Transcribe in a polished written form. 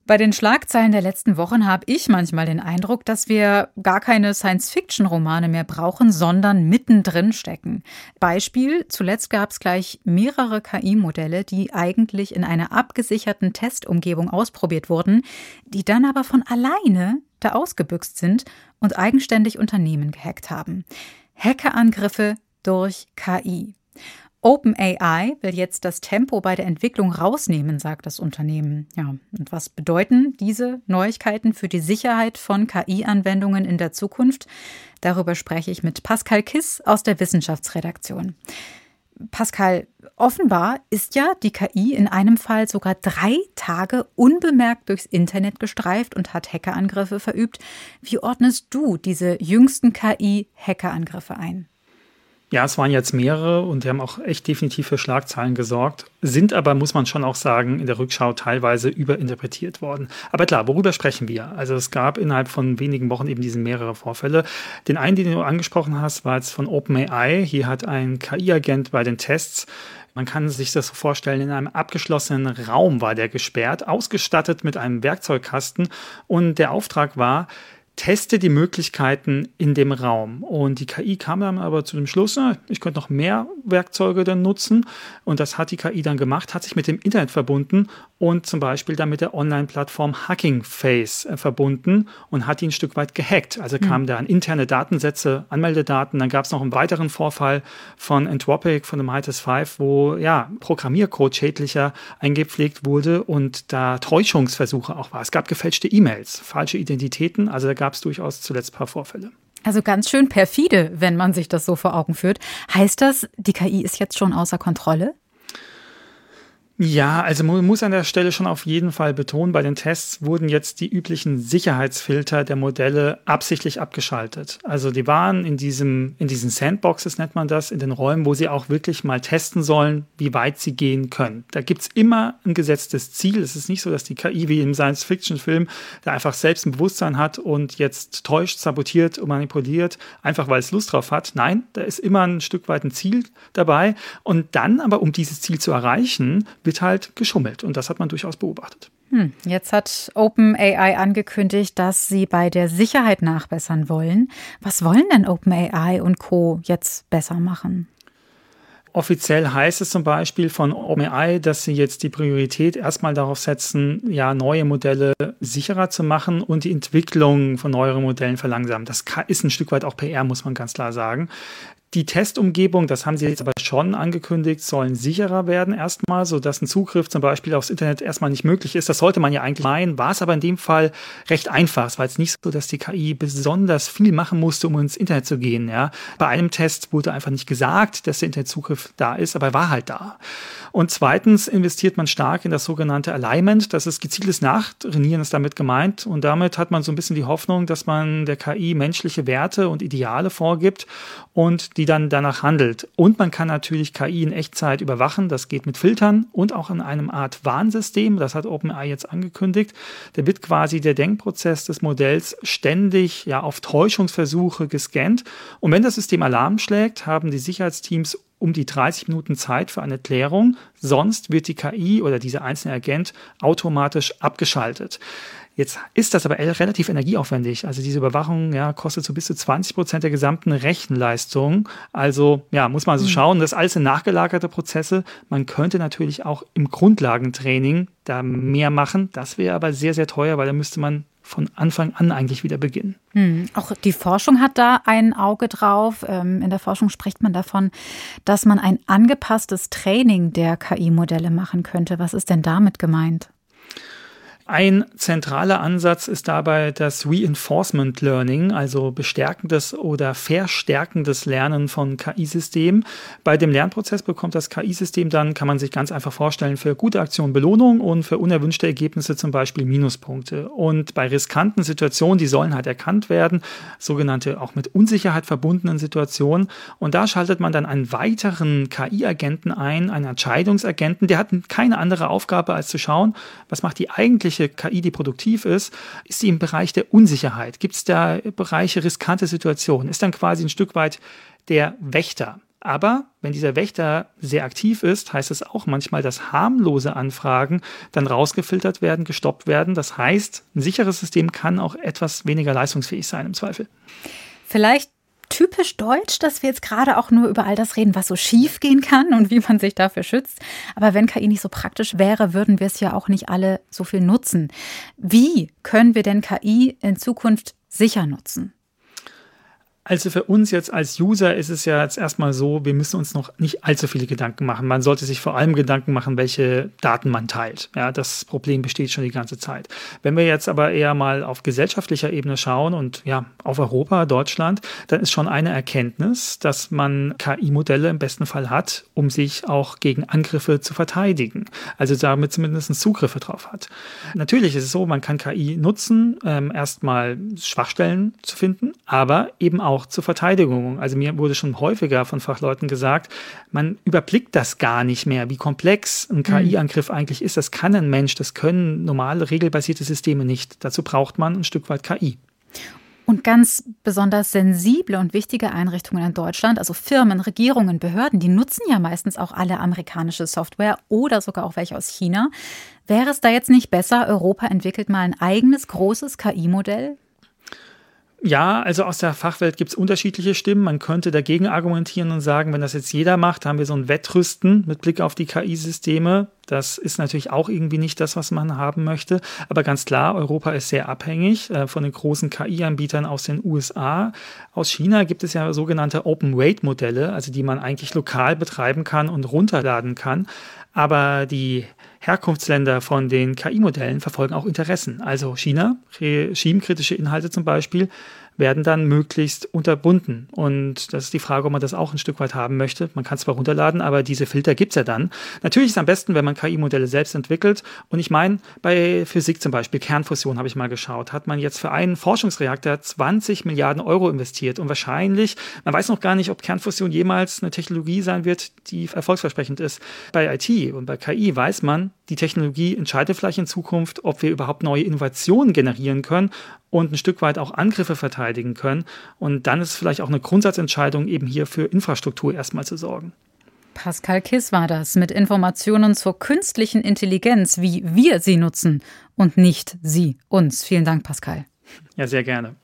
Bei den Schlagzeilen der letzten Wochen habe ich manchmal den Eindruck, dass wir gar keine Science-Fiction-Romane mehr brauchen, sondern mittendrin stecken. Beispiel: Zuletzt gab es gleich mehrere KI-Modelle, die eigentlich in einer abgesicherten Testumgebung ausprobiert wurden, die dann aber von alleine da ausgebüxt sind und eigenständig Unternehmen gehackt haben. Hackerangriffe durch KI. OpenAI will jetzt das Tempo bei der Entwicklung rausnehmen, sagt das Unternehmen. Ja, und was bedeuten diese Neuigkeiten für die Sicherheit von KI-Anwendungen in der Zukunft? Darüber spreche ich mit Pascal Kiss aus der Wissenschaftsredaktion. Pascal, offenbar ist ja die KI in einem Fall sogar 3 Tage unbemerkt durchs Internet gestreift und hat Hackerangriffe verübt. Wie ordnest du diese jüngsten KI-Hackerangriffe ein? Ja, es waren jetzt mehrere und die haben auch echt definitiv für Schlagzeilen gesorgt, sind aber, muss man schon auch sagen, in der Rückschau teilweise überinterpretiert worden. Aber klar, worüber sprechen wir? Also es gab innerhalb von wenigen Wochen eben diese mehrere Vorfälle. Den einen, den du angesprochen hast, war jetzt von OpenAI. Hier hat ein KI-Agent bei den Tests, man kann sich das so vorstellen, in einem abgeschlossenen Raum war der gesperrt, ausgestattet mit einem Werkzeugkasten, und der Auftrag war: Teste die Möglichkeiten in dem Raum. Und die KI kam dann aber zu dem Schluss, ich könnte noch mehr Werkzeuge dann nutzen. Und das hat die KI dann gemacht, hat sich mit dem Internet verbunden und zum Beispiel dann mit der Online-Plattform Hugging Face verbunden und hat ihn ein Stück weit gehackt. Also kamen da an interne Datensätze, Anmeldedaten. Dann gab es noch einen weiteren Vorfall von Anthropic, von dem HTS5, wo Programmiercode schädlicher eingepflegt wurde und da Täuschungsversuche auch war. Es gab gefälschte E-Mails, falsche Identitäten. Also da gab es durchaus zuletzt ein paar Vorfälle. Also ganz schön perfide, wenn man sich das so vor Augen führt. Heißt das, die KI ist jetzt schon außer Kontrolle? Ja, also man muss an der Stelle schon auf jeden Fall betonen, bei den Tests wurden jetzt die üblichen Sicherheitsfilter der Modelle absichtlich abgeschaltet. Also die waren in diesen Sandboxes, nennt man das, in den Räumen, wo sie auch wirklich mal testen sollen, wie weit sie gehen können. Da gibt's immer ein gesetztes Ziel. Es ist nicht so, dass die KI wie im Science-Fiction-Film da einfach selbst ein Bewusstsein hat und jetzt täuscht, sabotiert und manipuliert, einfach weil es Lust drauf hat. Nein, da ist immer ein Stück weit ein Ziel dabei. Und dann aber, um dieses Ziel zu erreichen, wird halt geschummelt. Und das hat man durchaus beobachtet. Jetzt hat OpenAI angekündigt, dass sie bei der Sicherheit nachbessern wollen. Was wollen denn OpenAI und Co. jetzt besser machen? Offiziell heißt es zum Beispiel von OpenAI, dass sie jetzt die Priorität erstmal darauf setzen, neue Modelle sicherer zu machen und die Entwicklung von neueren Modellen verlangsamen. Das ist ein Stück weit auch PR, muss man ganz klar sagen. Die Testumgebung, das haben sie jetzt aber schon angekündigt, sollen sicherer werden erstmal, sodass ein Zugriff zum Beispiel aufs Internet erstmal nicht möglich ist. Das sollte man ja eigentlich meinen, war es aber in dem Fall recht einfach. Es war jetzt nicht so, dass die KI besonders viel machen musste, um ins Internet zu gehen. Ja. Bei einem Test wurde einfach nicht gesagt, dass der Internetzugriff da ist, aber er war halt da. Und zweitens investiert man stark in das sogenannte Alignment. Das ist gezieltes Nachtrainieren, ist damit gemeint. Und damit hat man so ein bisschen die Hoffnung, dass man der KI menschliche Werte und Ideale vorgibt und die dann danach handelt. Und man kann natürlich KI in Echtzeit überwachen. Das geht mit Filtern und auch in einem Art Warnsystem. Das hat OpenAI jetzt angekündigt. Da wird quasi der Denkprozess des Modells ständig auf Täuschungsversuche gescannt. Und wenn das System Alarm schlägt, haben die Sicherheitsteams um die 30 Minuten Zeit für eine Klärung. Sonst wird die KI oder dieser einzelne Agent automatisch abgeschaltet. Jetzt ist das aber relativ energieaufwendig. Also diese Überwachung kostet so bis zu 20% der gesamten Rechenleistung. Also muss man so schauen, das alles sind nachgelagerte Prozesse. Man könnte natürlich auch im Grundlagentraining da mehr machen. Das wäre aber sehr, sehr teuer, weil da müsste man von Anfang an eigentlich wieder beginnen. Auch die Forschung hat da ein Auge drauf. In der Forschung spricht man davon, dass man ein angepasstes Training der KI-Modelle machen könnte. Was ist denn damit gemeint? Ein zentraler Ansatz ist dabei das Reinforcement Learning, also bestärkendes oder verstärkendes Lernen von KI-Systemen. Bei dem Lernprozess bekommt das KI-System dann, kann man sich ganz einfach vorstellen, für gute Aktionen Belohnung und für unerwünschte Ergebnisse zum Beispiel Minuspunkte. Und bei riskanten Situationen, die sollen halt erkannt werden, sogenannte auch mit Unsicherheit verbundenen Situationen. Und da schaltet man dann einen weiteren KI-Agenten ein, einen Entscheidungsagenten, der hat keine andere Aufgabe, als zu schauen, was macht die eigentliche KI, die produktiv ist sie im Bereich der Unsicherheit? Gibt es da Bereiche riskante Situationen? Ist dann quasi ein Stück weit der Wächter. Aber wenn dieser Wächter sehr aktiv ist, heißt es auch manchmal, dass harmlose Anfragen dann rausgefiltert werden, gestoppt werden. Das heißt, ein sicheres System kann auch etwas weniger leistungsfähig sein im Zweifel. Vielleicht typisch deutsch, dass wir jetzt gerade auch nur über all das reden, was so schief gehen kann und wie man sich dafür schützt. Aber wenn KI nicht so praktisch wäre, würden wir es ja auch nicht alle so viel nutzen. Wie können wir denn KI in Zukunft sicher nutzen? Also für uns jetzt als User ist es ja jetzt erstmal so, wir müssen uns noch nicht allzu viele Gedanken machen. Man sollte sich vor allem Gedanken machen, welche Daten man teilt. Ja, das Problem besteht schon die ganze Zeit. Wenn wir jetzt aber eher mal auf gesellschaftlicher Ebene schauen und ja, auf Europa, Deutschland, dann ist schon eine Erkenntnis, dass man KI-Modelle im besten Fall hat, um sich auch gegen Angriffe zu verteidigen. Also damit zumindest Zugriffe drauf hat. Natürlich ist es so, man kann KI nutzen, erstmal Schwachstellen zu finden, aber eben auch zur Verteidigung. Also mir wurde schon häufiger von Fachleuten gesagt, man überblickt das gar nicht mehr, wie komplex ein KI-Angriff eigentlich ist. Das kann ein Mensch, das können normale, regelbasierte Systeme nicht. Dazu braucht man ein Stück weit KI. Und ganz besonders sensible und wichtige Einrichtungen in Deutschland, also Firmen, Regierungen, Behörden, die nutzen ja meistens auch alle amerikanische Software oder sogar auch welche aus China. Wäre es da jetzt nicht besser, Europa entwickelt mal ein eigenes großes KI-Modell? Ja, also aus der Fachwelt gibt es unterschiedliche Stimmen. Man könnte dagegen argumentieren und sagen, wenn das jetzt jeder macht, haben wir so ein Wettrüsten mit Blick auf die KI-Systeme. Das ist natürlich auch irgendwie nicht das, was man haben möchte. Aber ganz klar, Europa ist sehr abhängig von den großen KI-Anbietern aus den USA. Aus China gibt es ja sogenannte Open-Weight-Modelle, also die man eigentlich lokal betreiben kann und runterladen kann. Aber die Herkunftsländer von den KI-Modellen verfolgen auch Interessen. Also China, regimekritische Inhalte zum Beispiel, werden dann möglichst unterbunden. Und das ist die Frage, ob man das auch ein Stück weit haben möchte. Man kann es zwar runterladen, aber diese Filter gibt es ja dann. Natürlich ist es am besten, wenn man KI-Modelle selbst entwickelt. Und ich meine, bei Physik zum Beispiel, Kernfusion habe ich mal geschaut, hat man jetzt für einen Forschungsreaktor 20 Milliarden Euro investiert. Und wahrscheinlich, man weiß noch gar nicht, ob Kernfusion jemals eine Technologie sein wird, die erfolgsversprechend ist. Bei IT und bei KI weiß man, die Technologie entscheidet vielleicht in Zukunft, ob wir überhaupt neue Innovationen generieren können und ein Stück weit auch Angriffe verteidigen können. Und dann ist es vielleicht auch eine Grundsatzentscheidung, eben hier für Infrastruktur erstmal zu sorgen. Pascal Kiss war das mit Informationen zur künstlichen Intelligenz, wie wir sie nutzen und nicht sie uns. Vielen Dank, Pascal. Ja, sehr gerne.